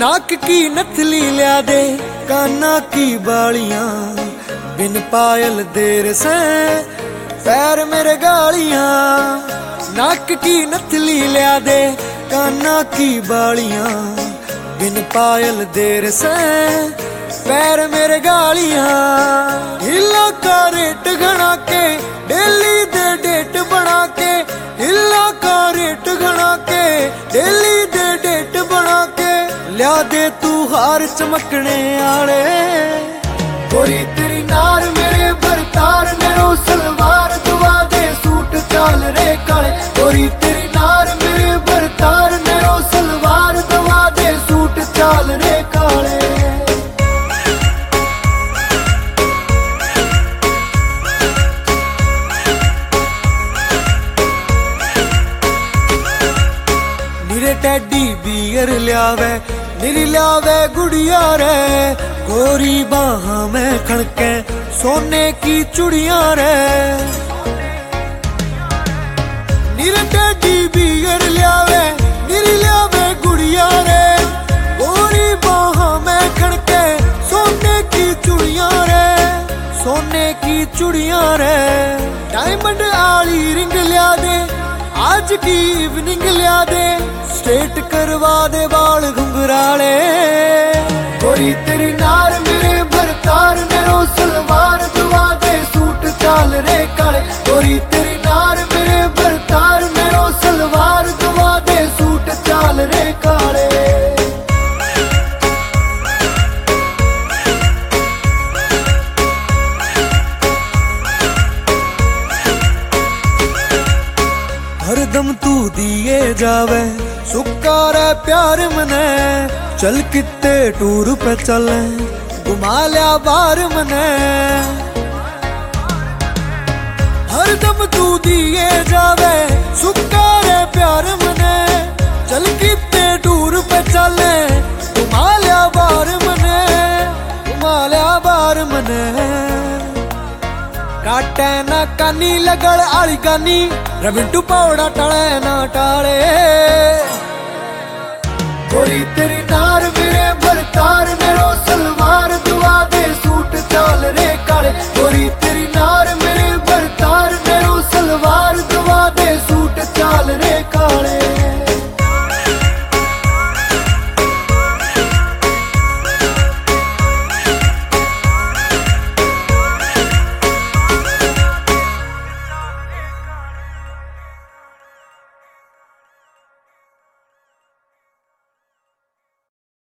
नाक की नथली लिया दे, काना की बालियां, बिन पायल देर से पैर मेरे गालियां। नाक की नथली लिया दे, काना की बालियां, बिन पायल देर से पैर मेरे गालियां। हिला का रेट घना के, डेली दे डेट बना के, हिला का रेट घना के, डेली दे डेट बना के, लिया दे तू हार चमकने आले। गोरी तेरी नार मेरे भरतार मेरो सलवार दुआ दे सूट चाल रे काले। गोरी तेरी नार मेरे भरतार मेरो सलवार दुआ दे सूट चाल रे काले। निरे टैडी बियर लियावे, निरी लियावे गुड़िया रे, गोरी बाहा में खड़के सोने की चुड़िया रे। निरे टैडी बियर लियावे, निरी लियावे गुड़िया रे, गोरी बाहा में खड़के सोने की चुड़िया रे, सोने की चुड़िया रे। डायमंड आली रिंग लिया दे, आज की इवनिंग लिया दे, स्ट्रेट करवा दे बाल घुंघराले। गोरी तेरी नार मेरे भरतार मेरो सलवार दुआ दे सूट चाल रे काले। गोरी तेरी नार मेरे भरतार मेरो सलवार दुआ दे सूट चाल रे काले। हरदम तू दिए जावे सुक्का रे प्यार मने, चल कित्ते टूर पे चले घुमा लिया बार मने। हरदम तू दिए जावे सुक्का रे प्यार मने, चल कित्ते टूर पे चले घुमा लिया बार मने, घुमा लिया बार मने। काटे ना कानी लगड़ आली गानी, रविंटू पौड़ा टले ना टाले। गोरी तेरी नार मेरे भरतार मेरो सलवार दुआ दे सूट चाल रे काले। गोरी